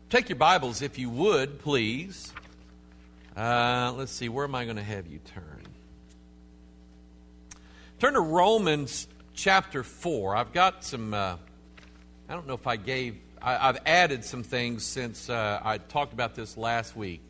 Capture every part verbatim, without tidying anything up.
Take your Bibles, if you would, please. Uh, let's see, where am I going to have you turn? Turn to Romans chapter four. I've got some, uh, I don't know if I gave, I, I've added some things since uh, I talked about this last week.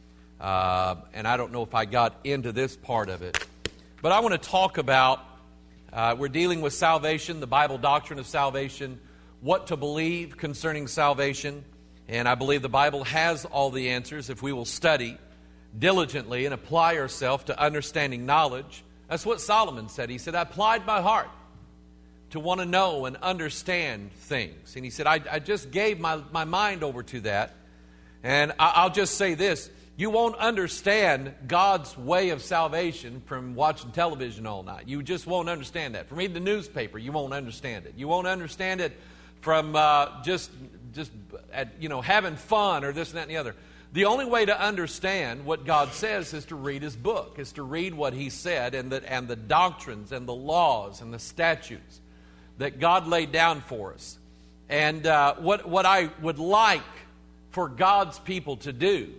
Uh, and I don't know if I got into this part of it. But I want to talk about, uh, we're dealing with salvation, the Bible doctrine of salvation, what to believe concerning salvation. And I believe the Bible has all the answers if we will study diligently and apply ourselves to understanding knowledge. That's what Solomon said. He said, I applied my heart to want to know and understand things. And he said, I, I just gave my, my mind over to that. And I, I'll just say this. You won't understand God's way of salvation from watching television all night. You just won't understand that. From reading the newspaper, you won't understand it. You won't understand it from uh, just... just at, you know, having fun or this and that and the other. The only way to understand what God says is to read His book, is to read what He said and the, and the doctrines and the laws and the statutes that God laid down for us. And uh, what, what I would like for God's people to do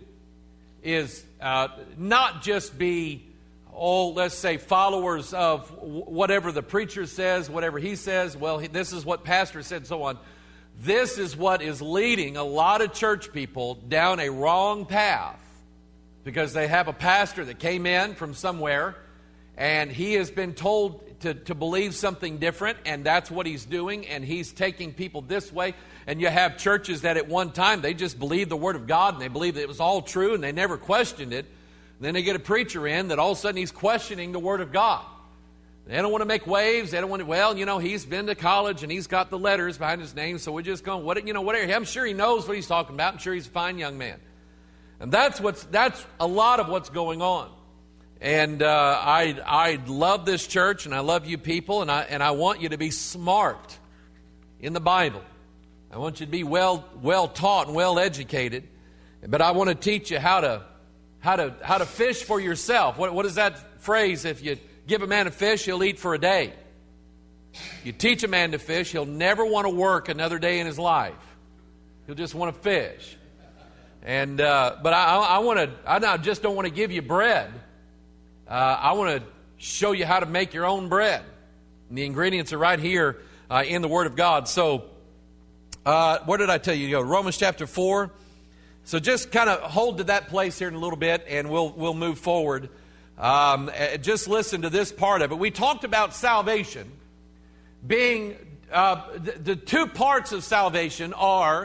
is uh, not just be, oh, let's say followers of whatever the preacher says, whatever he says, well, this is what pastor said, and so on. This is what is leading a lot of church people down a wrong path because they have a pastor that came in from somewhere and he has been told to, to believe something different, and that's what he's doing, and he's taking people this way. And you have churches that at one time they just believed the Word of God and they believed that it was all true and they never questioned it. And then they get a preacher in that all of a sudden he's questioning the Word of God. They don't want to make waves. They don't want to, well, you know, he's been to college and he's got the letters behind his name, so we're just going, what, you know, whatever. I'm sure he knows what he's talking about. I'm sure he's a fine young man. And that's what's, that's a lot of what's going on. And uh, I, I love this church and I love you people, and I, and I want you to be smart in the Bible. I want you to be well, well taught and well educated. But I want to teach you how to, how to, how to fish for yourself. What, what is that phrase? If you give a man a fish, he'll eat for a day. You teach a man to fish, he'll never want to work another day in his life. He'll just want to fish. And uh, but I, I want to. I not just don't want to give you bread. Uh, I want to show you how to make your own bread. And the ingredients are right here uh, in the Word of God. So, uh, where did I tell you to go? Romans chapter four. So just kind of hold to that place here in a little bit, and we'll we'll move forward. Um, just listen to this part of it. We talked about salvation being, uh, the, the two parts of salvation are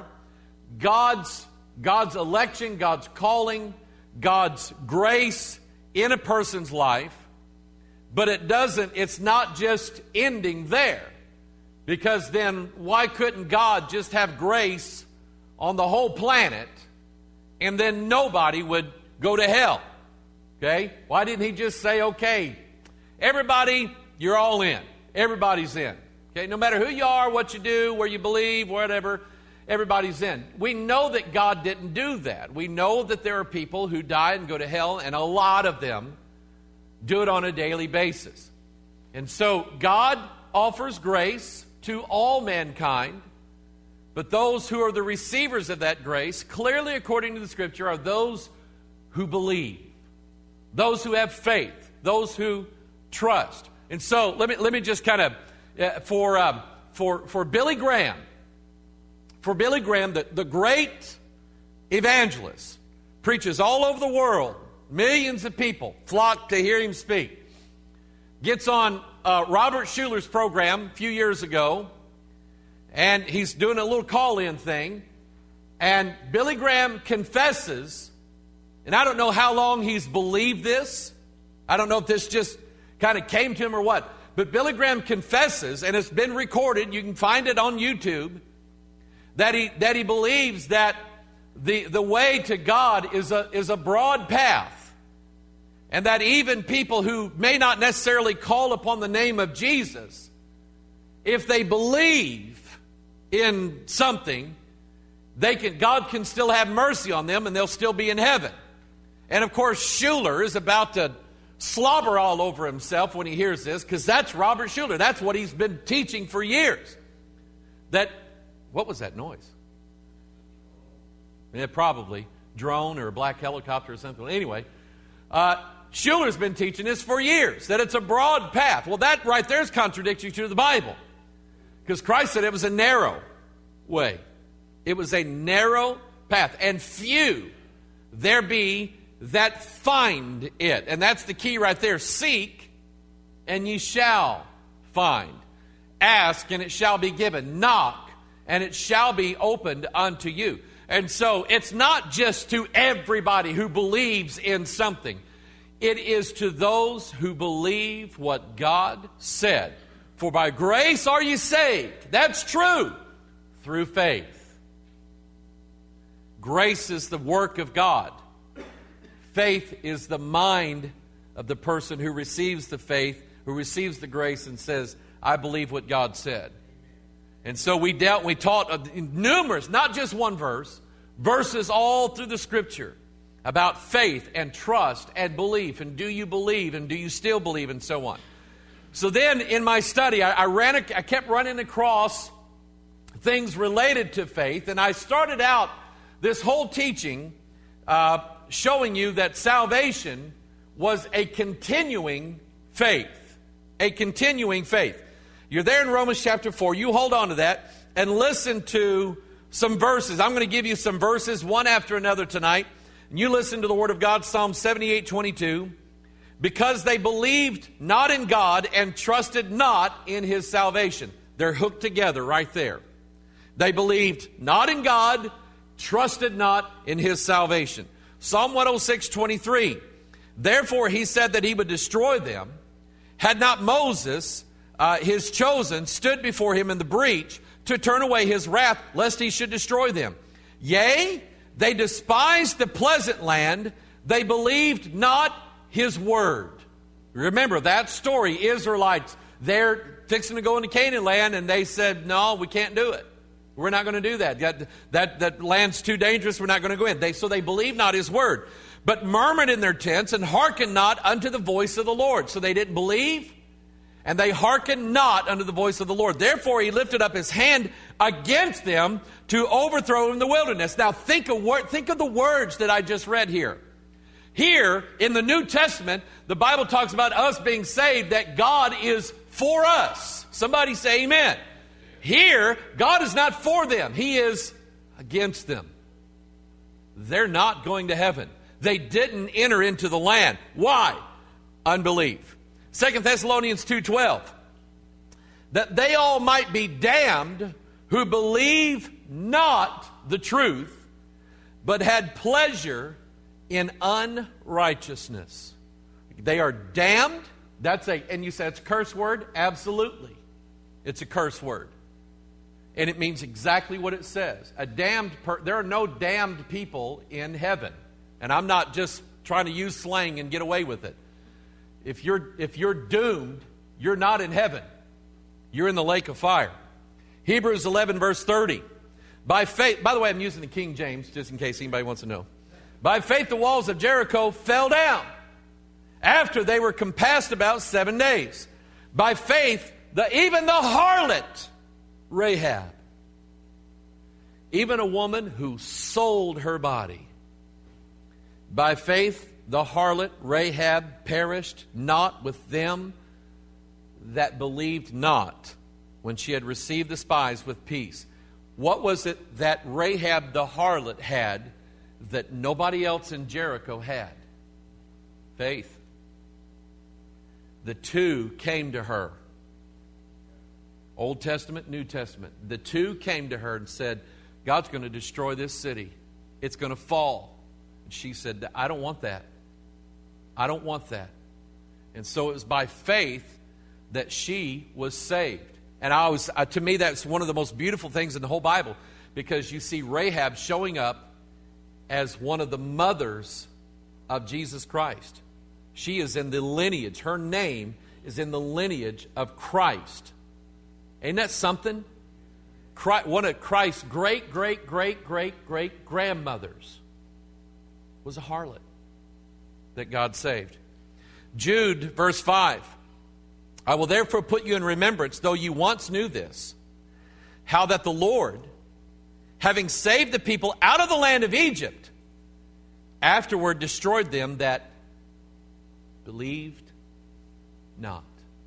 God's, God's election, God's calling, God's grace in a person's life. But it doesn't, it's not just ending there. Because then why couldn't God just have grace on the whole planet and then nobody would go to hell? Okay? Why didn't He just say, okay, everybody, you're all in. Everybody's in. Okay? No matter who you are, what you do, where you believe, whatever, everybody's in. We know that God didn't do that. We know that there are people who die and go to hell, and a lot of them do it on a daily basis. And so God offers grace to all mankind, but those who are the receivers of that grace, clearly according to the Scripture, are those who believe. Those who have faith, those who trust. And so let me let me just kind of uh, for um, for for Billy Graham, for Billy Graham, the, the great evangelist, preaches all over the world. Millions of people flock to hear him speak. Gets on uh, Robert Schuler's program a few years ago, and he's doing a little call-in thing. And Billy Graham confesses. And I don't know how long he's believed this. I don't know if this just kind of came to him or what. But Billy Graham confesses, and it's been recorded, you can find it on YouTube, that he that he believes that the, the way to God is a, is a broad path. And that even people who may not necessarily call upon the name of Jesus, if they believe in something, they can God can still have mercy on them and they'll still be in heaven. And of course, Schuler is about to slobber all over himself when he hears this, because that's Robert Schuler. That's what he's been teaching for years. That, what was that noise? Yeah, probably. Drone or a black helicopter or something. Anyway, uh, Schuler's been teaching this for years, that it's a broad path. Well, that right there is contradictory to the Bible. Because Christ said it was a narrow way. It was a narrow path. And few there be that find it. And that's the key right there. Seek, and ye shall find. Ask, and it shall be given. Knock, and it shall be opened unto you. And so it's not just to everybody who believes in something. It is to those who believe what God said. For by grace are you saved. That's true. Through faith. Grace is the work of God. Faith is the mind of the person who receives the faith, who receives the grace and says, I believe what God said. And so we dealt, we taught numerous, not just one verse, verses all through the Scripture about faith and trust and belief, and do you believe and do you still believe, and so on. So then in my study, I, I ran, I kept running across things related to faith, and I started out this whole teaching uh, showing you that salvation was a continuing faith, a continuing faith. You're there in Romans chapter four. You hold on to that and listen to some verses. I'm going to give you some verses one after another tonight. And you listen to the Word of God, Psalm seventy-eight twenty-two. Because they believed not in God and trusted not in His salvation. They're hooked together right there. They believed not in God, trusted not in His salvation. Psalm one oh six twenty-three. Therefore He said that He would destroy them. Had not Moses, uh, His chosen, stood before Him in the breach to turn away His wrath, lest He should destroy them. Yea, they despised the pleasant land. They believed not His word. Remember that story. Israelites, they're fixing to go into Canaan land, and they said, no, we can't do it. We're not going to do that. That, that. that land's too dangerous. We're not going to go in. They, so they believed not His word, but murmured in their tents and hearkened not unto the voice of the Lord. So they didn't believe, and they hearkened not unto the voice of the Lord. Therefore He lifted up His hand against them to overthrow them in the wilderness. Now think of, think of the words that I just read here. Here in the New Testament, the Bible talks about us being saved, that God is for us. Somebody say amen. Here, God is not for them. He is against them. They're not going to heaven. They didn't enter into the land. Why? Unbelief. Second Thessalonians two twelve. That they all might be damned who believe not the truth, but had pleasure in unrighteousness. They are damned. That's a, and you say it's a curse word? Absolutely. It's a curse word. And it means exactly what it says. A damned per, there are no damned people in heaven. And I'm not just trying to use slang and get away with it. If you're if you're doomed, you're not in heaven. You're in the lake of fire. Hebrews eleven verse thirty. By faith, by the way, I'm using the King James just in case anybody wants to know. By faith the walls of Jericho fell down after they were compassed about seven days. By faith, the, even the harlot Rahab, even a woman who sold her body, by faith the harlot Rahab perished not with them that believed not, when she had received the spies with peace. What was it that Rahab the harlot had that nobody else in Jericho had? Faith. The two came to her. Old Testament, New Testament. The two came to her and said, God's going to destroy this city. It's going to fall. And she said, I don't want that. I don't want that. And so it was by faith that she was saved. And I was, uh, to me, that's one of the most beautiful things in the whole Bible, because you see Rahab showing up as one of the mothers of Jesus Christ. She is in the lineage. Her name is in the lineage of Christ. Ain't that something? Christ, one of Christ's great, great, great, great, great grandmothers was a harlot that God saved. Jude, verse five. I will therefore put you in remembrance, though you once knew this, how that the Lord, having saved the people out of the land of Egypt, afterward destroyed them that believed not.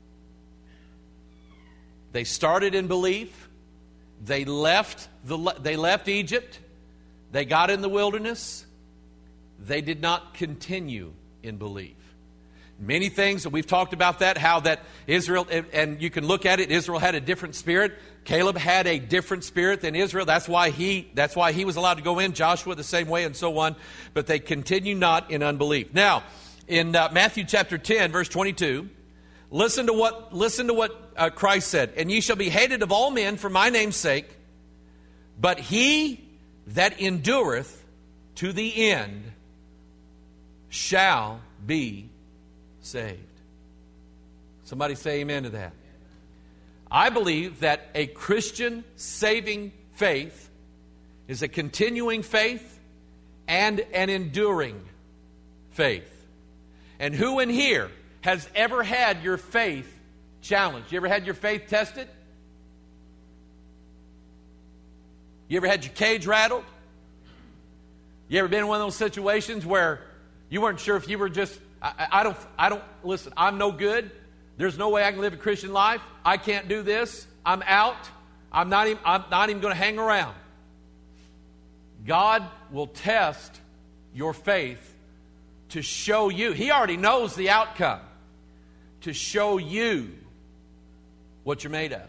They started in belief. They left the they left Egypt. They got in the wilderness. They did not continue in belief. Many things that we've talked about that, how that Israel, and you can look at it, Israel had a different spirit. Caleb had a different spirit than Israel. That's why he that's why he was allowed to go in. Joshua the same way, and so on. But they continue not in unbelief. Now, in uh, Matthew chapter ten, verse twenty-two, listen to what listen to what uh, Christ said. And ye shall be hated of all men for my name's sake, but he that endureth to the end shall be saved. Somebody say amen to that. I believe that a Christian saving faith is a continuing faith and an enduring faith. And who in here has ever had your faith challenged? You ever had your faith tested? You ever had your cage rattled? You ever been in one of those situations where you weren't sure if you were just, I, I don't, I don't, listen, I'm no good. There's no way I can live a Christian life. I can't do this. I'm out. I'm not even, I'm not even going to hang around. God will test your faith to show you. He already knows the outcome. To show you what you're made of.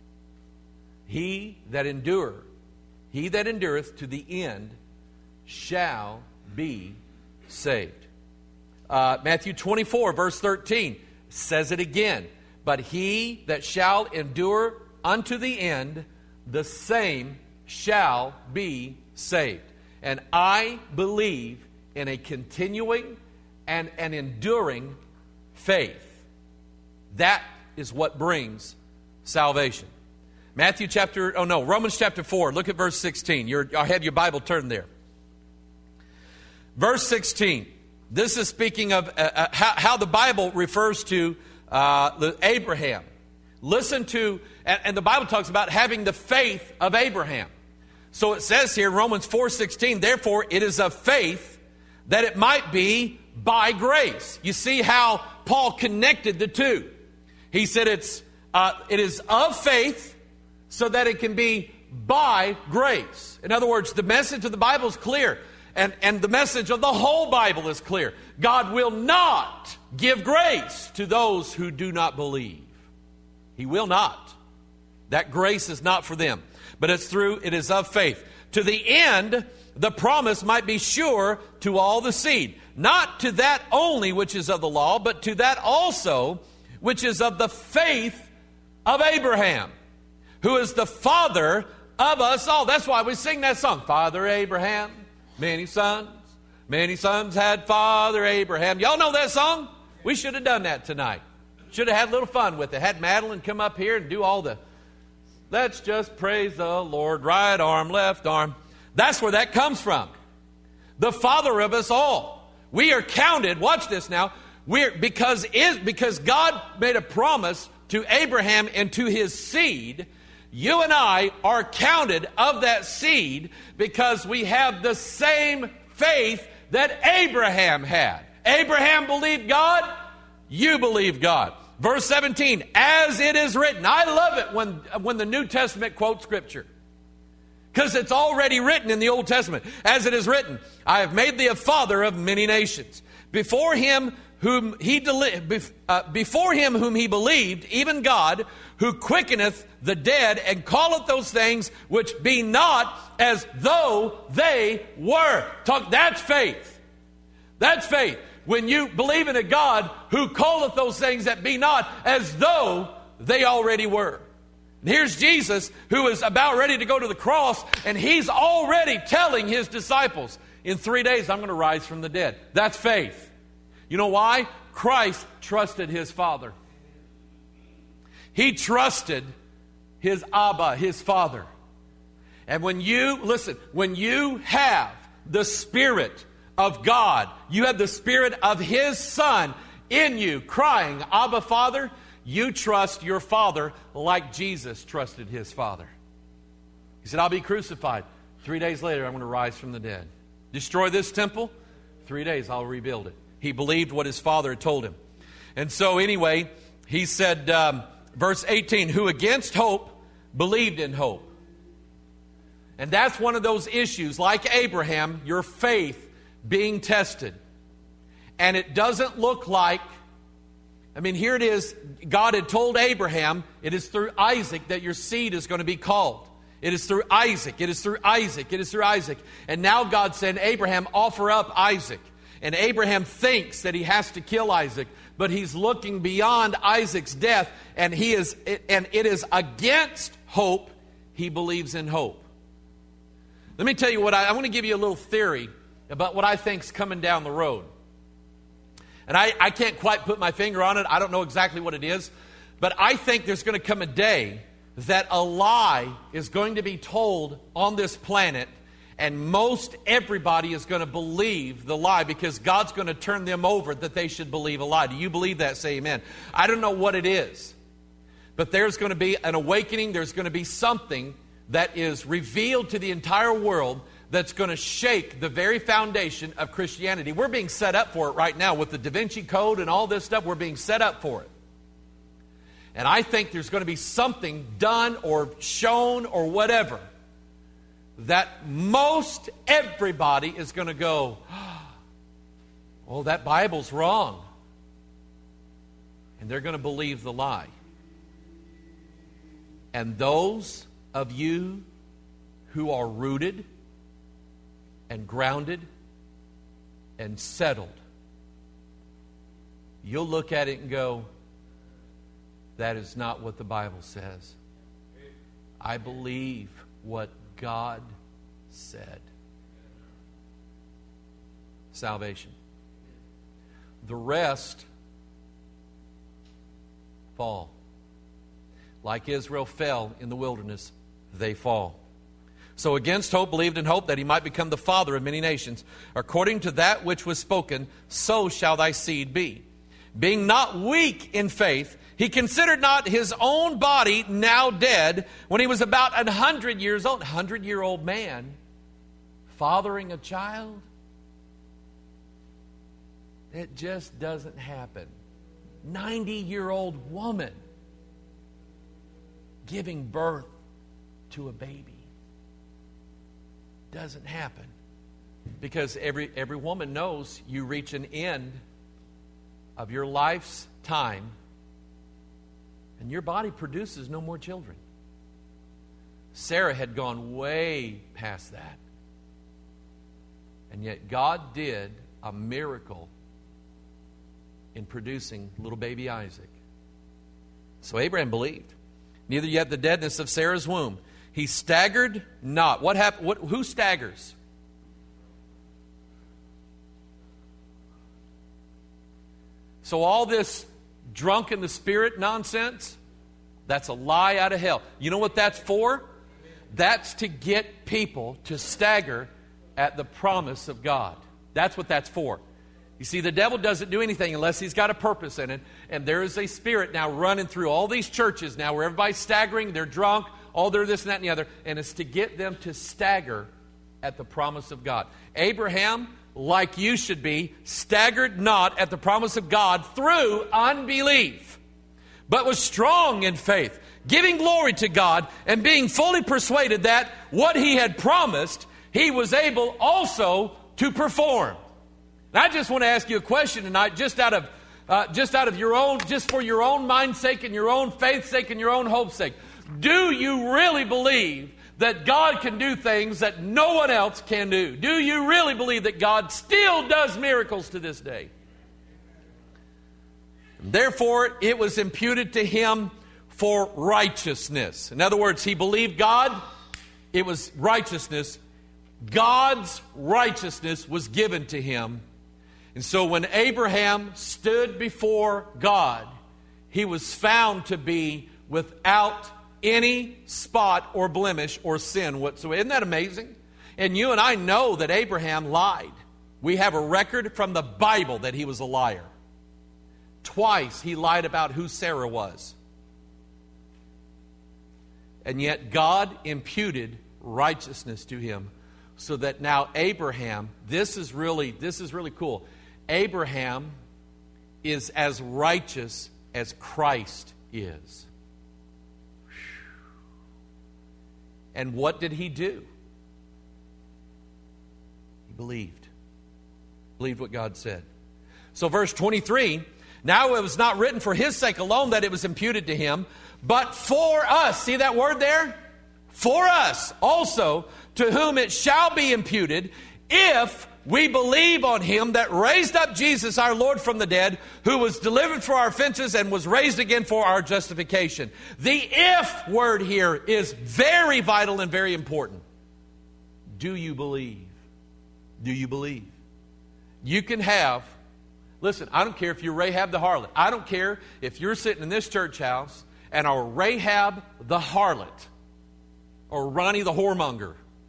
He that endure, he that endureth to the end shall be saved. Uh, Matthew twenty-four, verse thirteen, says it again. But he that shall endure unto the end, the same shall be saved. And I believe in a continuing and an enduring faith. That is what brings salvation. Matthew chapter, oh no, Romans chapter four. Look at verse sixteen. You're, I have your Bible turned there. Verse sixteen. This is speaking of uh, uh, how, how the Bible refers to uh, the Abraham. Listen to, and, and the Bible talks about having the faith of Abraham. So it says here, Romans four sixteen, therefore it is of faith that it might be by grace. You see how Paul connected the two. He said it's uh, it is of faith so that it can be by grace. In other words, the message of the Bible is clear. And, and the message of the whole Bible is clear. God will not give grace to those who do not believe. He will not. That grace is not for them. But it's through, it is of faith. To the end, the promise might be sure to all the seed. Not to that only which is of the law, but to that also which is of the faith of Abraham, who is the father of us all. That's why we sing that song, Father Abraham. Many sons, many sons had Father Abraham. Y'all know that song? We should have done that tonight. Should have had a little fun with it. Had Madeline come up here and do all the, let's just praise the Lord, right arm, left arm. That's where that comes from. The Father of us all. We are counted, watch this now, we're, because, is, because God made a promise to Abraham and to his seed. You and I are counted of that seed because we have the same faith that Abraham had. Abraham believed God, you believe God. Verse seventeen, as it is written. I love it when, when the New Testament quotes Scripture. Because it's already written in the Old Testament. As it is written, I have made thee a father of many nations. Before him whom he deli- uh, before him whom he believed, even God, who quickeneth the dead and calleth those things which be not as though they were. Talk, that's faith. That's faith. When you believe in a God who calleth those things that be not as though they already were. And here's Jesus who is about ready to go to the cross, and he's already telling his disciples, in three days I'm going to rise from the dead. That's faith. You know why? Christ trusted his Father. He trusted his Abba, his Father. And when you, listen, when you have the Spirit of God, you have the Spirit of his Son in you, crying, Abba, Father, you trust your Father like Jesus trusted his Father. He said, I'll be crucified. Three days later, I'm going to rise from the dead. Destroy this temple. Three days, I'll rebuild it. He believed what his father had told him. And so anyway, he said, um, verse eighteen, who against hope believed in hope. And that's one of those issues, like Abraham, your faith being tested. And it doesn't look like, I mean, here it is. God had told Abraham, it is through Isaac that your seed is going to be called. It is through Isaac. It is through Isaac. It is through Isaac. And now God said, Abraham, offer up Isaac. And Abraham thinks that he has to kill Isaac, but he's looking beyond Isaac's death, and he is, and it is against hope he believes in hope. Let me tell you what I, I want to give you a little theory about what I think's coming down the road. And I, I can't quite put my finger on it. I don't know exactly what it is, but I think there's going to come a day that a lie is going to be told on this planet, and most everybody is going to believe the lie because God's going to turn them over that they should believe a lie. Do you believe that? Say amen. I don't know what it is, but there's going to be an awakening. There's going to be something that is revealed to the entire world that's going to shake the very foundation of Christianity. We're being set up for it right now with the Da Vinci Code and all this stuff. We're being set up for it. And I think there's going to be something done or shown or whatever that most everybody is going to go, oh, that Bible's wrong. And they're going to believe the lie. And those of you who are rooted and grounded and settled, you'll look at it and go, that is not what the Bible says. I believe what God said. Salvation. The rest fall. Like Israel fell in the wilderness, they fall. So against hope believed in hope that he might become the father of many nations. According to that which was spoken, so shall thy seed be. Being not weak in faith, he considered not his own body now dead when he was about a hundred years old. A hundred-year-old man fathering a child? It just doesn't happen. ninety-year-old woman giving birth to a baby. Doesn't happen. Because every, every woman knows you reach an end of your life's time and your body produces no more children. Sarah had gone way past that. And yet God did a miracle in producing little baby Isaac. So Abraham believed. Neither yet the deadness of Sarah's womb. He staggered not. What happened? What, who staggers? So all this drunk in the spirit nonsense, that's a lie out of hell. You know what that's for? That's to get people to stagger at the promise of God. That's what that's for. You see, the devil doesn't do anything unless he's got a purpose in it. And there is a spirit now running through all these churches now where everybody's staggering, they're drunk, all they're this and that and the other. And it's to get them to stagger at the promise of God. Abraham, like you should be, staggered not at the promise of God through unbelief, but was strong in faith, giving glory to God and being fully persuaded that what he had promised, he was able also to perform. And I just want to ask you a question tonight, just out of uh, just out of your own, just for your own mind's sake and your own faith's sake and your own hope's sake. Do you really believe that God can do things that no one else can do? Do you really believe that God still does miracles to this day? Therefore, it was imputed to him for righteousness. In other words, he believed God. It was righteousness. God's righteousness was given to him. And so when Abraham stood before God, he was found to be without any spot or blemish or sin whatsoever. Isn't that amazing? And you and I know that Abraham lied. We have a record from the Bible that he was a liar. Twice he lied about who Sarah was. And yet God imputed righteousness to him, so that now Abraham, this is really, this is really cool. Abraham is as righteous as Christ is. And what did he do? He believed. Believed what God said. So verse twenty-three, now it was not written for his sake alone that it was imputed to him, but for us. See that word there? For us also, to whom it shall be imputed, if we believe on him that raised up Jesus our Lord from the dead, who was delivered for our offenses and was raised again for our justification. The if word here is very vital and very important. Do you believe? Do you believe? You can have, listen, I don't care if you're Rahab the harlot. I don't care if you're sitting in this church house and are Rahab the harlot or Ronnie the whoremonger.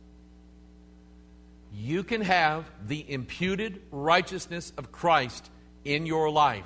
You can have the imputed righteousness of Christ in your life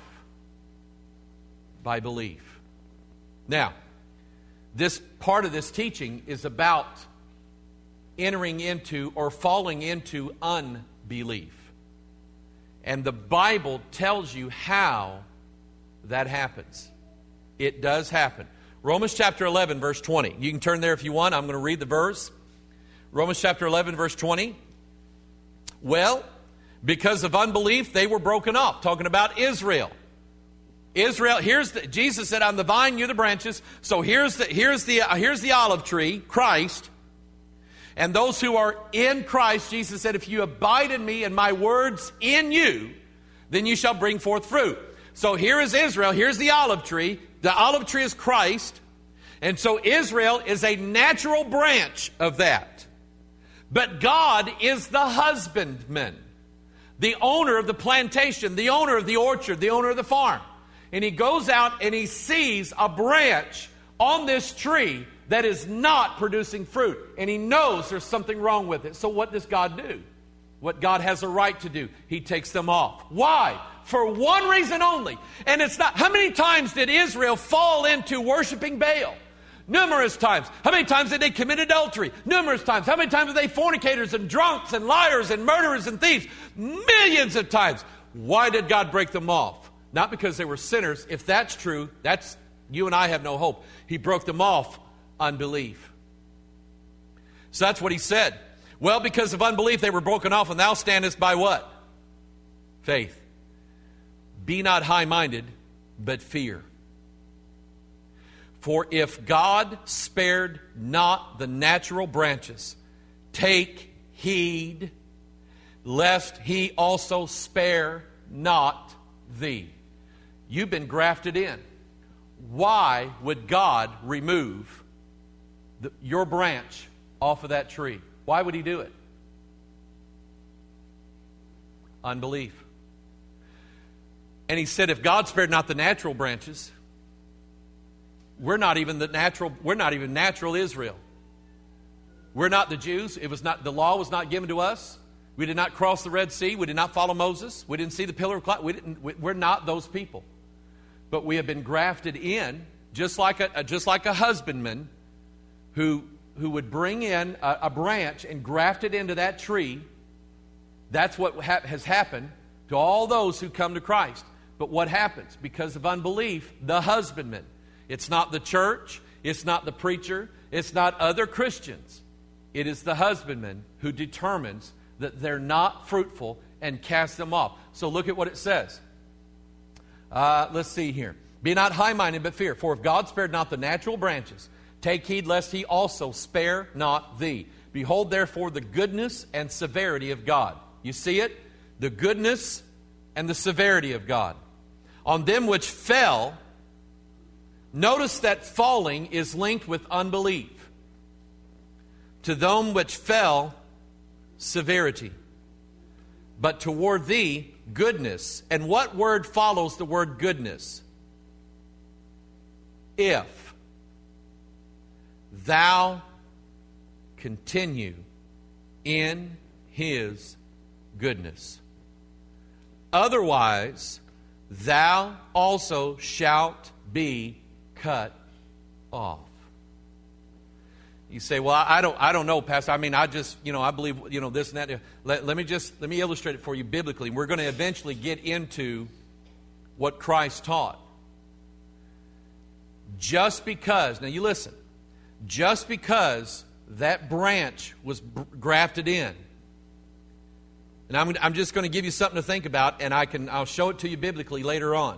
by belief. Now, this part of this teaching is about entering into or falling into unbelief. And the Bible tells you how that happens. It does happen. Romans chapter eleven, verse twenty. You can turn there if you want. I'm going to read the verse. Romans chapter eleven, verse twenty. Well, because of unbelief, they were broken off. Talking about Israel. Israel, here's the, Jesus said, I'm the vine, you're the branches. So here's the, here's the, uh, here's the olive tree, Christ. And those who are in Christ, Jesus said, if you abide in me and my words in you, then you shall bring forth fruit. So here is Israel, here's the olive tree. The olive tree is Christ. And so Israel is a natural branch of that. But God is the husbandman, the owner of the plantation, the owner of the orchard, the owner of the farm. And he goes out and he sees a branch on this tree that is not producing fruit. And he knows there's something wrong with it. So what does God do? What God has a right to do? He takes them off. Why? For one reason only. And it's not, how many times did Israel fall into worshiping Baal? Numerous times. How many times did they commit adultery? Numerous times. How many times were they fornicators and drunks and liars and murderers and thieves? Millions of times. Why did God break them off? Not because they were sinners. If that's true, that's you and I have no hope. He broke them off, unbelief. So that's what he said. Well, because of unbelief they were broken off, and thou standest by what? Faith. Be not high-minded, but fear. For if God spared not the natural branches, take heed, lest he also spare not thee. You've been grafted in. Why would God remove the, your branch off of that tree? Why would he do it? Unbelief. And he said, if God spared not the natural branches, we're not even the natural, we're not even natural Israel. We're not the Jews. It was not, the law was not given to us. We did not cross the Red Sea. We did not follow Moses. We didn't see the pillar of cloud. We didn't, we're not those people. But we have been grafted in, just like a, just like a husbandman who, who would bring in a, a branch and graft it into that tree. That's what ha- has happened to all those who come to Christ. But what happens? Because of unbelief, the husbandman. It's not the church. It's not the preacher. It's not other Christians. It is the husbandman who determines that they're not fruitful and casts them off. So look at what it says. Uh, let's see here. Be not high-minded, but fear. For if God spared not the natural branches, take heed lest he also spare not thee. Behold, therefore, the goodness and severity of God. You see it? The goodness and the severity of God. On them which fell, notice that falling is linked with unbelief. To them which fell, severity. But toward thee, goodness. And what word follows the word goodness? If thou continue in his goodness. Otherwise, thou also shalt be cut off. You say, well, I don't, I don't know, Pastor. I mean, I just, you know, I believe, you know, this and that. Let, let me just, let me illustrate it for you biblically. We're going to eventually get into what Christ taught. Just because, now you listen, just because that branch was grafted in, and I'm, I'm just going to give you something to think about, and I can, I'll show it to you biblically later on.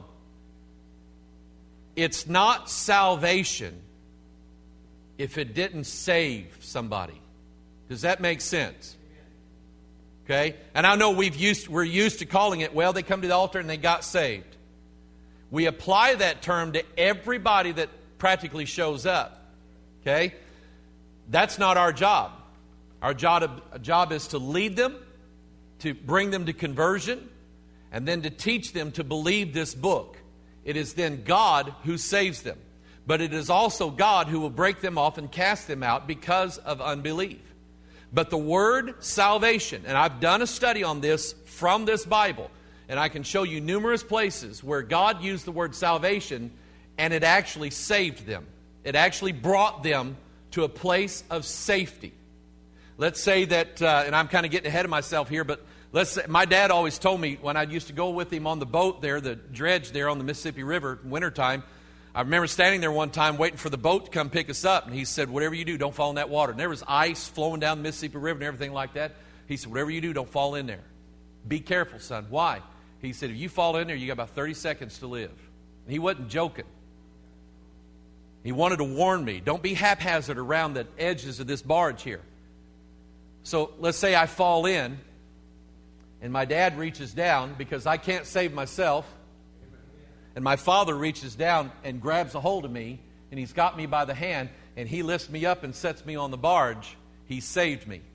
It's not salvation if it didn't save somebody. Does that make sense? Okay? And I know we've used, we're used to calling it, well, they come to the altar and they got saved. We apply that term to everybody that practically shows up. Okay? That's not our job. Our job, job is to lead them, to bring them to conversion, and then to teach them to believe this book. It is then God who saves them. But it is also God who will break them off and cast them out because of unbelief. But the word salvation, and I've done a study on this from this Bible, and I can show you numerous places where God used the word salvation and it actually saved them. It actually brought them to a place of safety. Let's say that, uh, and I'm kind of getting ahead of myself here, but let's say, my dad always told me when I used to go with him on the boat there, the dredge there on the Mississippi River in wintertime, I remember standing there one time waiting for the boat to come pick us up, and he said, whatever you do, don't fall in that water. And there was ice flowing down the Mississippi River and everything like that. He said, whatever you do, don't fall in there. Be careful, son. Why? He said, if you fall in there, you got about thirty seconds to live. And he wasn't joking. He wanted to warn me, don't be haphazard around the edges of this barge here. So let's say I fall in, and my dad reaches down because I can't save myself. And my father reaches down and grabs a hold of me, and he's got me by the hand, and he lifts me up and sets me on the barge. He saved me.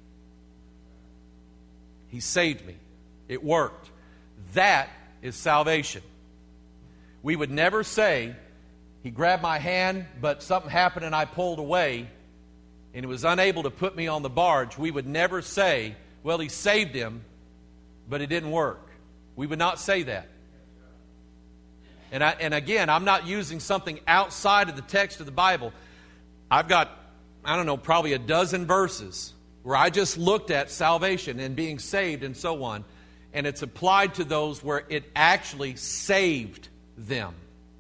He saved me. It worked. That is salvation. We would never say, he grabbed my hand, but something happened and I pulled away, and he was unable to put me on the barge. We would never say, well, he saved him, but it didn't work. We would not say that. And, I, and again, I'm not using something outside of the text of the Bible. I've got, I don't know, probably a dozen verses where I just looked at salvation and being saved and so on. And it's applied to those where it actually saved them.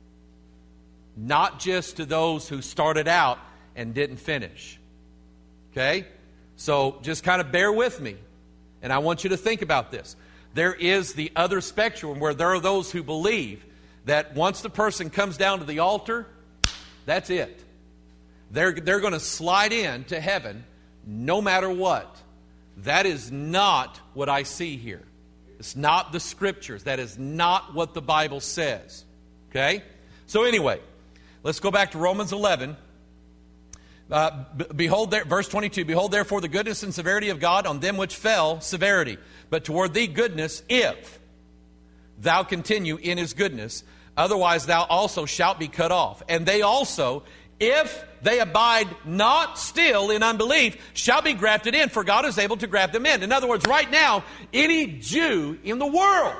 Not just to those who started out and didn't finish. Okay? So just kind of bear with me. And I want you to think about this. There is the other spectrum where there are those who believe that once the person comes down to the altar, that's it. They're, they're going to slide in to heaven no matter what. That is not what I see here. It's not the Scriptures. That is not what the Bible says. Okay? So anyway, let's go back to Romans eleven. Uh, behold, there, verse twenty-two, behold, therefore, the goodness and severity of God on them which fell, severity. But toward thee goodness, if thou continue in his goodness, otherwise thou also shalt be cut off. And they also, if they abide not still in unbelief, shall be grafted in, for God is able to graft them in. In other words, right now, any Jew in the world,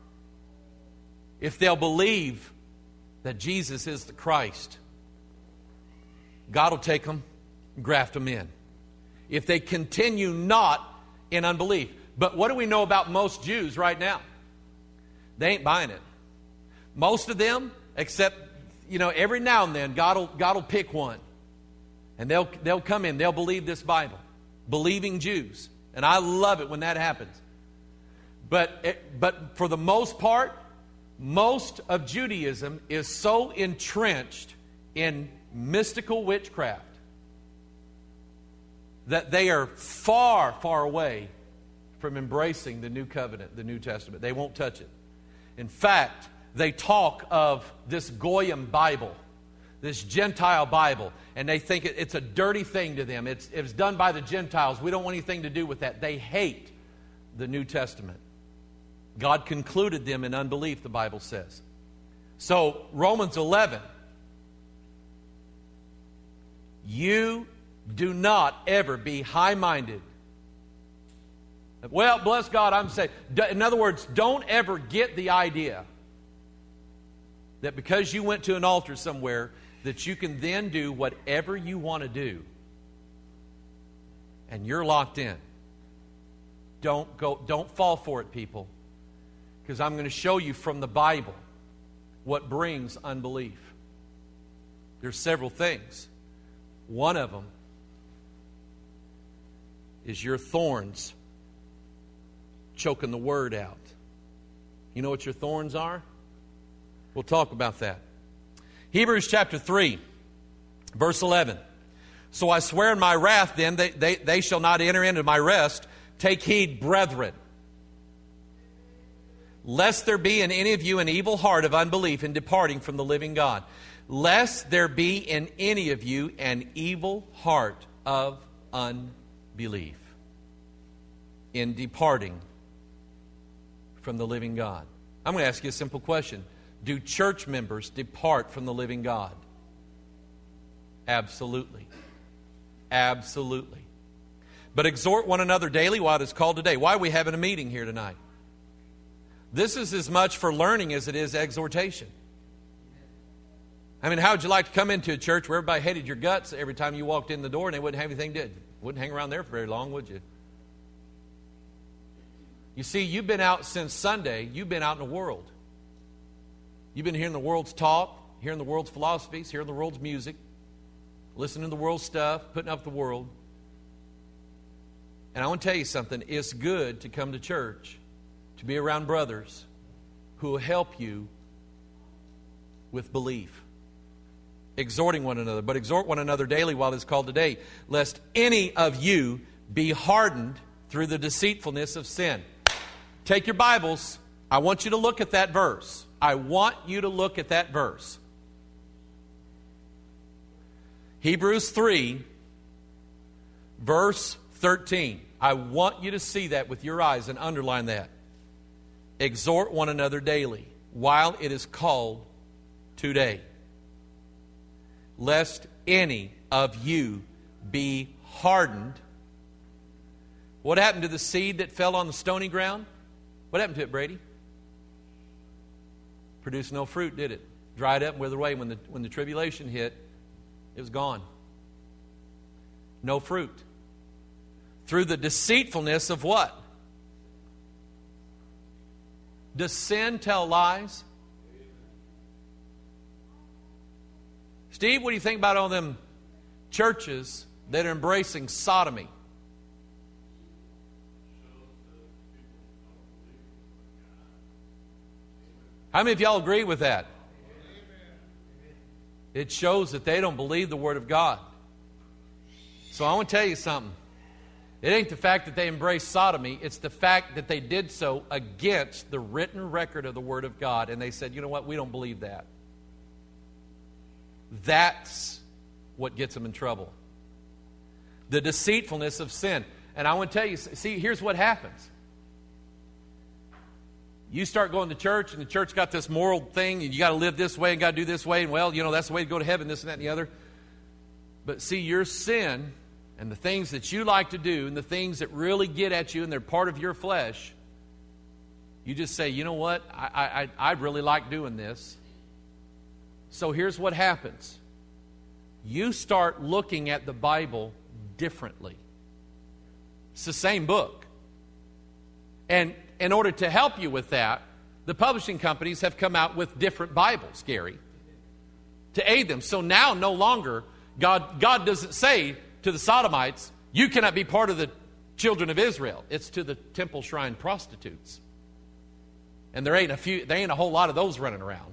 if they'll believe that Jesus is the Christ, God will take them and graft them in. If they continue not in unbelief. But what do we know about most Jews right now? They ain't buying it. Most of them, except, you know, every now and then, God will, God will pick one. And they'll, they'll come in, they'll believe this Bible. Believing Jews. And I love it when that happens. But, but for the most part, most of Judaism is so entrenched in mystical witchcraft that they are far, far away from embracing the New Covenant, the New Testament. They won't touch it. In fact, they talk of this Goyim Bible, this Gentile Bible, and they think it's a dirty thing to them. It's, it's done by the Gentiles. We don't want anything to do with that. They hate the New Testament. God concluded them in unbelief, the Bible says. So, Romans eleven, you do not ever be high-minded. Well, bless God, I'm saying. In other words, don't ever get the idea that because you went to an altar somewhere, that you can then do whatever you want to do. and you're locked in. Don't go, don't fall for it, people, because I'm going to show you from the Bible what brings unbelief. There's several things. One of them is your thorns choking the word out. You know what your thorns are? We'll talk about that. Hebrews chapter three, verse eleven. So I swear in my wrath then, they, they, they shall not enter into my rest. Take heed, brethren, lest there be in any of you an evil heart of unbelief in departing from the living God. Lest there be in any of you an evil heart of unbelief in departing from the living God. I'm going to ask you a simple question. Do church members depart from the living God? Absolutely. Absolutely. But exhort one another daily while it is called today. Why are we having a meeting here tonight? This is as much for learning as it is exhortation. I mean, how would you like to come into a church where everybody hated your guts every time you walked in the door and they wouldn't have anything to do? Wouldn't hang around there for very long, would you? You see, you've been out since Sunday. You've been out in the world. You've been hearing the world's talk, hearing the world's philosophies, hearing the world's music, listening to the world's stuff, putting up the world. And I want to tell you something. It's good to come to church, to be around brothers who will help you with belief. Exhorting one another, but exhort one another daily while it is called today, lest any of you be hardened through the deceitfulness of sin. Take your Bibles. I want you to look at that verse. I want you to look at that verse. Hebrews three, verse thirteen. I want you to see that with your eyes and underline that. Exhort one another daily while it is called today, lest any of you be hardened. What happened to the seed that fell on the stony ground? What happened to it, Brady? Produced no fruit, did it? Dried up and withered away. When the, when the tribulation hit, it was gone. No fruit. Through the deceitfulness of what? Does sin tell lies? Steve, what do you think about all them churches that are embracing sodomy? How many of y'all agree with that? It shows that they don't believe the Word of God. So I want to tell you something. It ain't the fact that they embraced sodomy. It's the fact that they did so against the written record of the Word of God. And they said, you know what, we don't believe that. That's what gets them in trouble. The deceitfulness of sin. And I want to tell you, see, here's what happens. You start going to church, and the church got this moral thing, and you got to live this way and got to do this way, and well, you know, that's the way to go to heaven, this and that and the other. But see, your sin and the things that you like to do and the things that really get at you and they're part of your flesh, you just say, you know what, I, I, I really like doing this. So here's what happens. You start looking at the Bible differently. It's the same book. And in order to help you with that, the publishing companies have come out with different Bibles, Gary, to aid them. So now no longer, God, God doesn't say to the Sodomites, you cannot be part of the children of Israel. It's to the temple shrine prostitutes. And there ain't a few, there ain't a whole lot of those running around.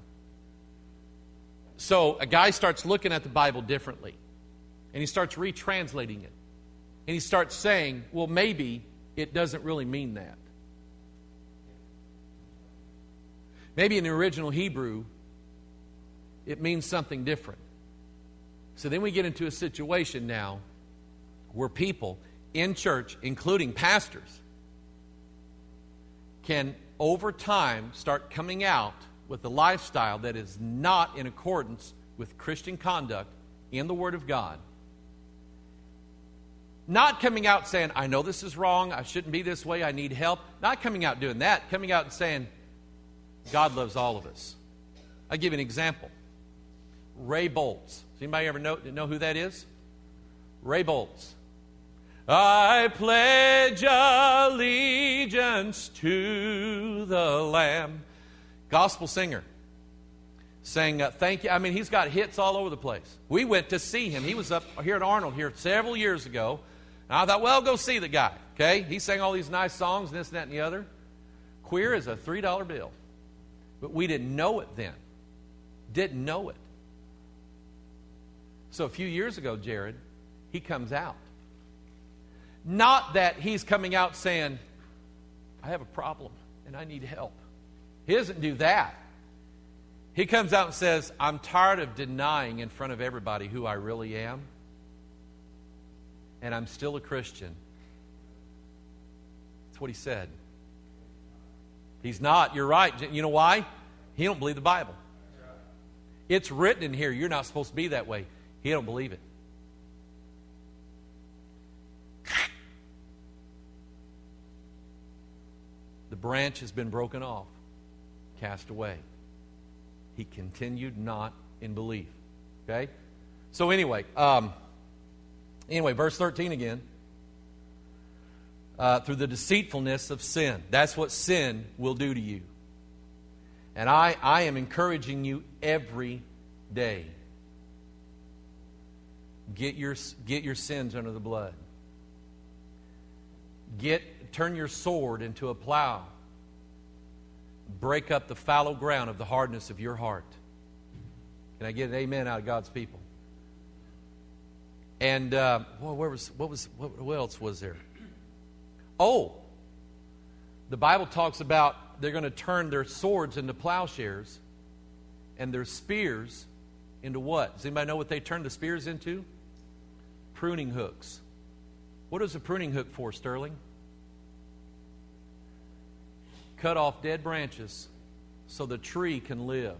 So a guy starts looking at the Bible differently. And he starts retranslating it. And he starts saying, well, maybe it doesn't really mean that. Maybe in the original Hebrew, it means something different. So then we get into a situation now where people in church, including pastors, can over time start coming out with a lifestyle that is not in accordance with Christian conduct in the Word of God. Not coming out saying, I know this is wrong, I shouldn't be this way, I need help. Not coming out doing that. Coming out and saying, God loves all of us. I'll give you an example. Ray Boltz. Does anybody ever know, know who that is? Ray Boltz. I pledge allegiance to the Lamb. Gospel singer sang, uh, thank you. I mean, he's got hits all over the place. We went to see him. He was up here at Arnold here several years ago. And I thought, well, go see the guy. Okay? He sang all these nice songs and this, and that, and the other. Queer as a three dollar bill. But we didn't know it then. Didn't know it. So a few years ago, Jared, he comes out. Not that he's coming out saying, I have a problem and I need help. He doesn't do that. He comes out and says, I'm tired of denying in front of everybody who I really am. And I'm still a Christian. That's what he said. He's not. You're right. You know why? He don't believe the Bible. It's written in here, you're not supposed to be that way. He don't believe it. The branch has been broken off, cast away. He continued not in belief. Okay? So anyway, um, anyway, verse thirteen again. Uh, through the deceitfulness of sin. That's what sin will do to you. And I, I am encouraging you every day. Get your, get your sins under the blood. Get, turn your sword into a plow. Break up the fallow ground of the hardness of your heart. Can I get an amen out of God's people? And uh, well, where was what was what, what else was there? Oh, the Bible talks about they're going to turn their swords into plowshares and their spears into what? Does anybody know what they turn the spears into? Pruning hooks. What is a pruning hook for, Sterling? Cut off dead branches so the tree can live.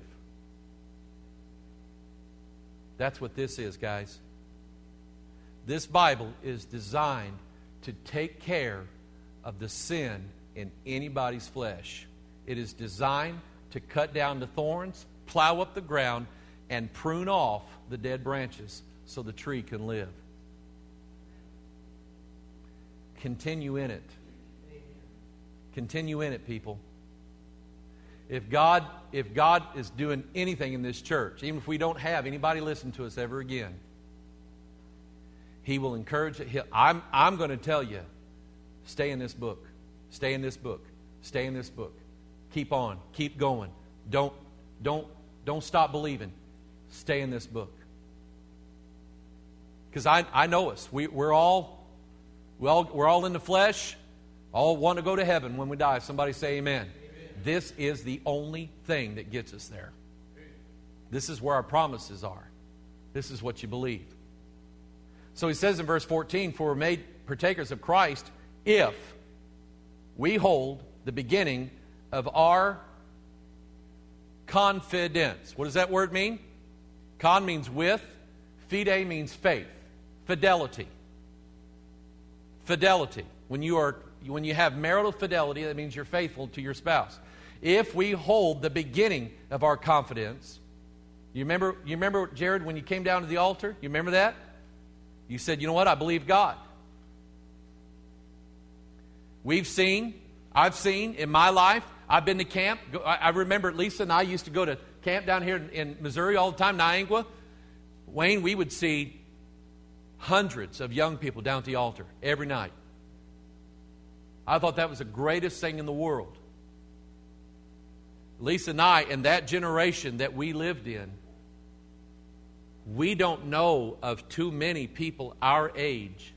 That's what this is, guys. This Bible is designed to take care of the sin in anybody's flesh. It is designed to cut down the thorns, plow up the ground, and prune off the dead branches so the tree can live. Continue in it. Continue in it, people. If God, if God is doing anything in this church, even if we don't have anybody listen to us ever again, He will encourage it. He'll, I'm, I'm going to tell you, stay in this book. Stay in this book. Stay in this book. Keep on. Keep going. Don't, don't, don't stop believing. Stay in this book. Because I, I know us. We, we're all, we all, we're all in the flesh. All want to go to heaven when we die. Somebody say amen. Amen. This is the only thing that gets us there. This is where our promises are. This is what you believe. So he says in verse fourteen, for we're made partakers of Christ if we hold the beginning of our confidence. What does that word mean? Con means with. Fide means faith. Fidelity. Fidelity. When you are when you have marital fidelity, that means you're faithful to your spouse. If we hold the beginning of our confidence, you remember, you remember, Jared, when you came down to the altar? You remember that? You said, you know what? I believe God. We've seen, I've seen in my life, I've been to camp. I remember Lisa and I used to go to camp down here in Missouri all the time, Niangua. Wayne, we would see hundreds of young people down at the altar every night. I thought that was the greatest thing in the world. Lisa and I, in that generation that we lived in, we don't know of too many people our age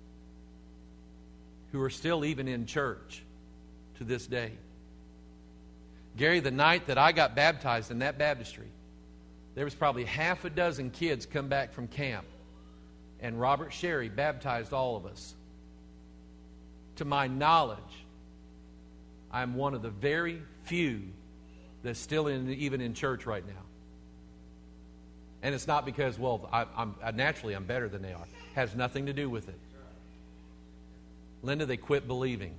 who are still even in church to this day. Gary, the night that I got baptized in that baptistry, there was probably half a dozen kids come back from camp, and Robert Sherry baptized all of us. To my knowledge, I'm one of the very few that's still in, even in church right now. And it's not because, well, I, I'm I, naturally I'm better than they are. It has nothing to do with it. Linda, they quit believing.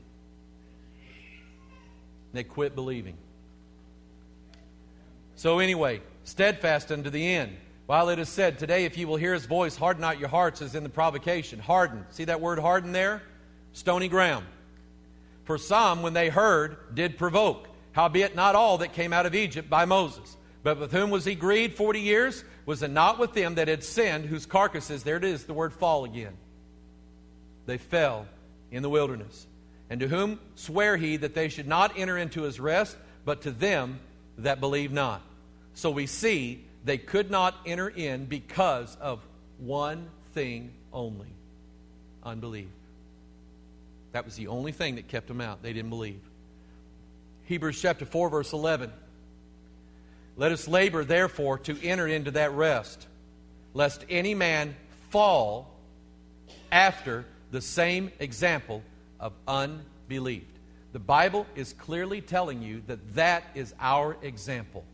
They quit believing. So anyway, steadfast unto the end. While it is said, today if you will hear His voice, harden not your hearts as in the provocation. Harden. See that word harden there? Stony ground. For some, when they heard, did provoke. Howbeit not all that came out of Egypt by Moses. But with whom was he grieved forty years? Was it not with them that had sinned, whose carcasses, there it is, the word fall again. They fell in the wilderness. And to whom sware he that they should not enter into his rest, but to them that believe not. So we see they could not enter in because of one thing only: unbelief. That was the only thing that kept them out. They didn't believe. Hebrews chapter four, verse eleven. Let us labor, therefore, to enter into that rest, lest any man fall after the same example of unbelief. The Bible is clearly telling you that that is our example.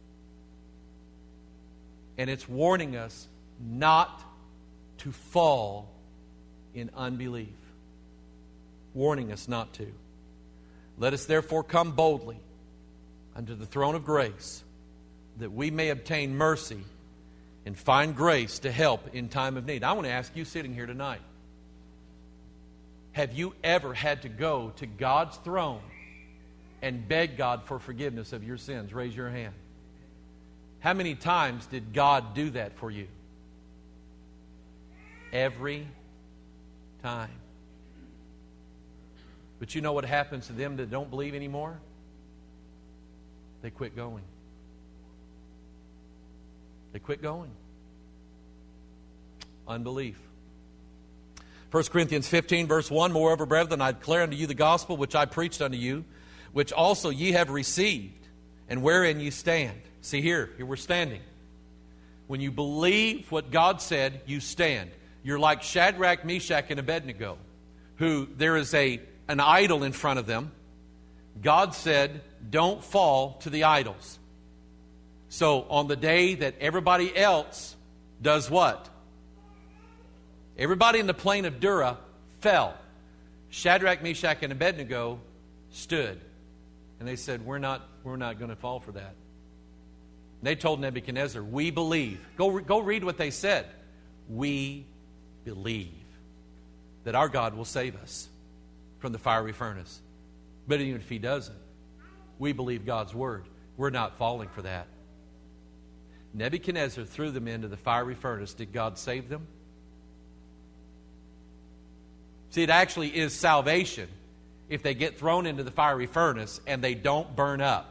And it's warning us not to fall in unbelief. Warning us not to. Let us therefore come boldly unto the throne of grace, that we may obtain mercy and find grace to help in time of need. I want to ask you sitting here tonight, have you ever had to go to God's throne and beg God for forgiveness of your sins? Raise your hand. How many times did God do that for you? Every time. But you know what happens to them that don't believe anymore? They quit going. They quit going. Unbelief. First Corinthians fifteen, verse one, Moreover, brethren, I declare unto you the gospel which I preached unto you, which also ye have received, and wherein ye stand. See here, here we're standing. When you believe what God said, you stand. You're like Shadrach, Meshach, and Abednego, who there is a an idol in front of them. God said, don't fall to the idols. So on the day that everybody else does what? Everybody in the plain of Dura fell. Shadrach, Meshach, and Abednego stood. And they said, we're not, we're not going to fall for that. And they told Nebuchadnezzar, we believe. Go, go read what they said. We believe that our God will save us from the fiery furnace. But even if He doesn't, we believe God's word. We're not falling for that. Nebuchadnezzar threw them into the fiery furnace. Did God save them? See, it actually is salvation if they get thrown into the fiery furnace and they don't burn up.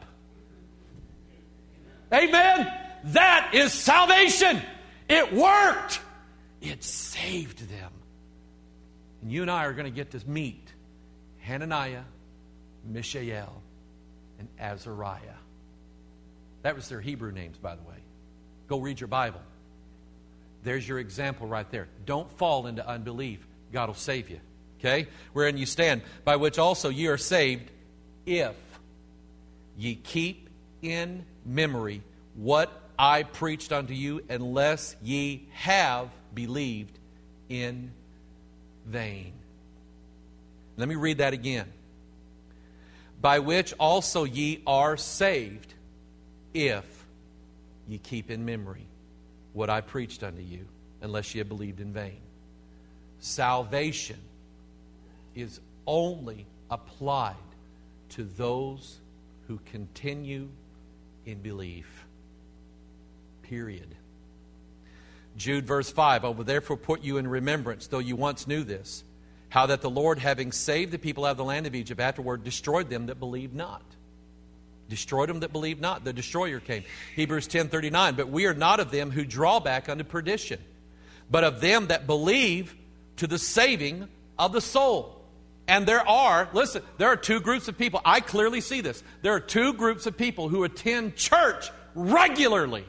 Amen? That is salvation. It worked. It saved them. And you and I are going to get to meet Hananiah, Mishael, and Azariah. That was their Hebrew names, by the way. Go read your Bible. There's your example right there. Don't fall into unbelief. God will save you. Okay? Wherein you stand, by which also ye are saved, if ye keep in memory what I preached unto you, unless ye have believed in vain. Let me read that again. By which also ye are saved, if ye keep in memory what I preached unto you, unless ye have believed in vain. Salvation is only applied to those who continue in belief. Period. Jude verse five, I will therefore put you in remembrance, though you once knew this, how that the Lord, having saved the people out of the land of Egypt, afterward destroyed them that believed not. Destroyed them that believed not. The destroyer came. Hebrews ten thirty-nine, but we are not of them who draw back unto perdition, but of them that believe to the saving of the soul. And there are, listen, there are two groups of people. I clearly see this. There are two groups of people who attend church regularly.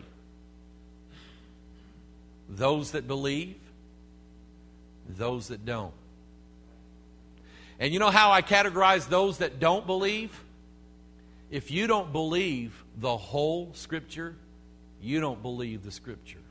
Those that believe, those that don't. And you know how I categorize those that don't believe? If you don't believe the whole Scripture, you don't believe the Scripture.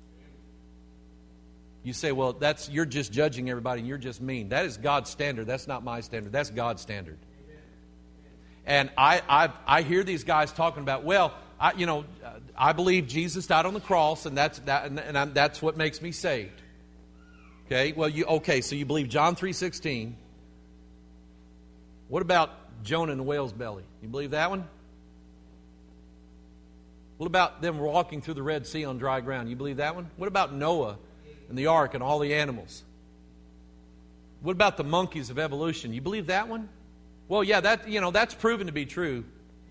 You say, well, that's you're just judging everybody and you're just mean. That is God's standard. That's not my standard. That's God's standard. And I, I, I hear these guys talking about, well, I, you know, I believe Jesus died on the cross, and that's that, and, and I'm, that's what makes me saved. Okay, well, you okay? So you believe John three sixteen. What about Jonah in the whale's belly? You believe that one? What about them walking through the Red Sea on dry ground? You believe that one? What about Noah and the ark and all the animals? What about the monkeys of evolution? You believe that one? Well, yeah, that you know that's proven to be true.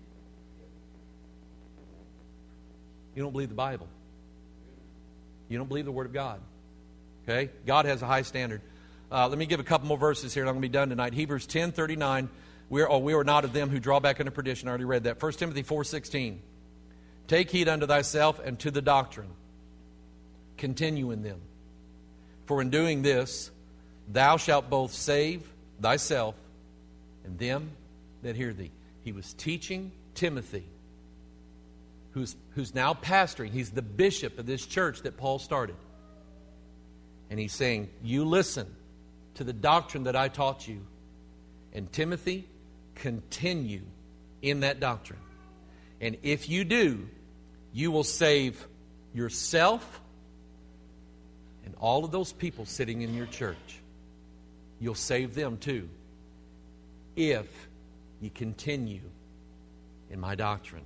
You don't believe the Bible. You don't believe the Word of God. Okay? God has a high standard. Uh, let me give a couple more verses here, and I'm going to be done tonight. Hebrews ten thirty-nine. We are, oh, we are not of them who draw back into perdition. I already read that. First Timothy four sixteen. Take heed unto thyself and to the doctrine. Continue in them. For in doing this, thou shalt both save thyself and them that hear thee. He was teaching Timothy, who's, who's now pastoring. He's the bishop of this church that Paul started. And he's saying, you listen to the doctrine that I taught you. And Timothy, continue in that doctrine. And if you do, you will save yourself and all of those people sitting in your church. You'll save them too, if you continue in my doctrine.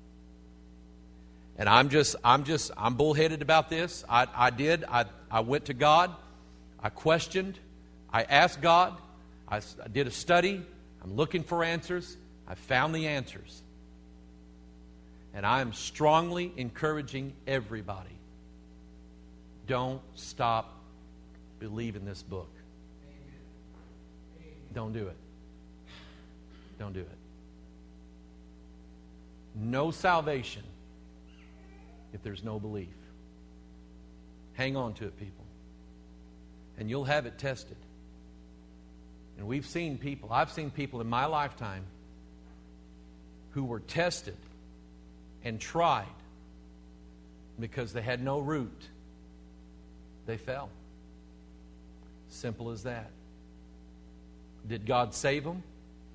And I'm just, I'm just, I'm bullheaded about this. I, I did. I, I went to God. I questioned. I asked God. I, I did a study. I'm looking for answers. I found the answers. And I am strongly encouraging everybody, don't stop believing this book. Don't do it. Don't do it. No salvation if there's no belief. Hang on to it, people. And you'll have it tested. And we've seen people, I've seen people in my lifetime who were tested and tried because they had no root. They fell. Simple as that. Did God save them?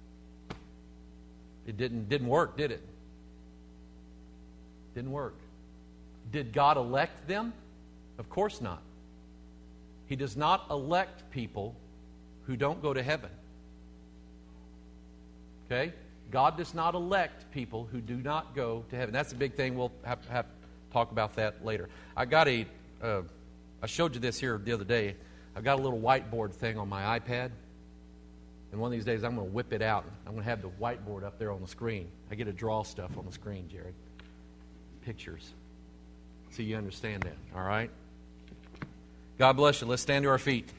It didn't, didn't work, did it? Didn't work. Did God elect them? Of course not. He does not elect people who don't go to heaven. Okay? God does not elect people who do not go to heaven. That's a big thing. We'll have, have to talk about that later. I got a, uh, I showed you this here the other day. I've got a little whiteboard thing on my iPad. And one of these days I'm going to whip it out. I'm going to have the whiteboard up there on the screen. I get to draw stuff on the screen, Jared. Pictures. So you understand that, all right? God bless you. Let's stand to our feet.